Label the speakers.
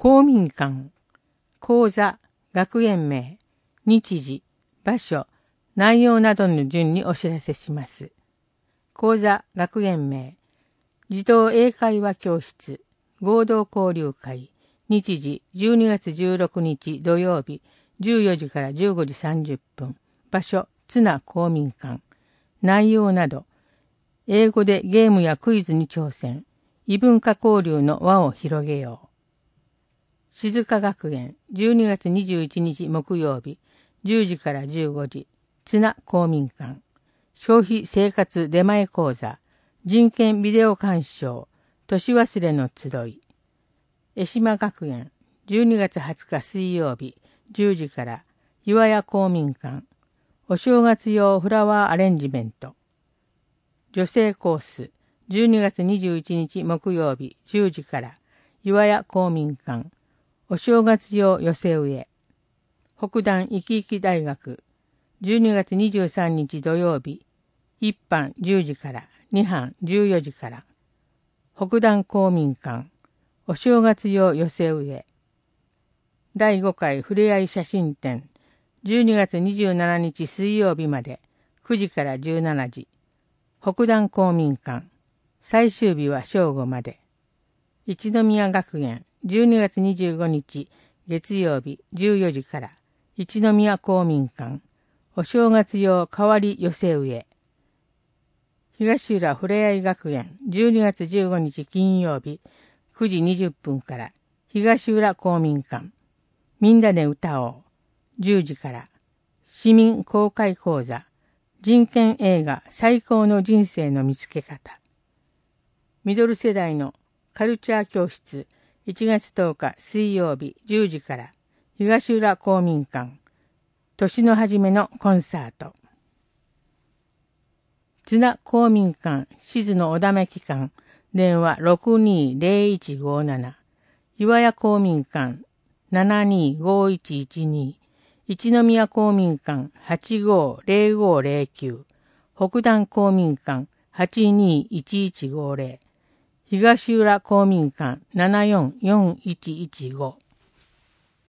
Speaker 1: 公民館、講座、学園名、日時、場所、内容などの順にお知らせします。講座、学園名、児童英会話教室、合同交流会、日時12月16日土曜日、14時から15時30分、場所、津奈公民館、内容など、英語でゲームやクイズに挑戦、異文化交流の輪を広げよう。静香学園、12月21日木曜日、10時から15時、津奈公民館、消費生活出前講座、人権ビデオ鑑賞、年忘れの集い。江島学園、12月20日水曜日、10時から、岩屋公民館、お正月用フラワーアレンジメント。女性コース、12月21日木曜日、10時から、岩屋公民館、お正月用寄せ植え。北段いきいき大学、12月23日土曜日、1班10時から、2班14時から、北段公民館、お正月用寄せ植え。第5回ふれあい写真展、12月27日水曜日まで、9時から17時、北段公民館、最終日は正午まで。一宮学園、12月25日月曜日14時から、一宮公民館、お正月用代わり寄せ植え。東浦ふれあい学園、12月15日金曜日9時20分から、東浦公民館、みんなで歌おう、10時から、市民公開講座、人権映画最高の人生の見つけ方。ミドル世代のカルチャー教室、1月10日水曜日10時から、東浦公民館、年の初めのコンサート。津奈公民館、静野おだめ機関、電話620157、岩屋公民館、725112、一宮公民館、850509、北段公民館、821150、東浦公民館、744115。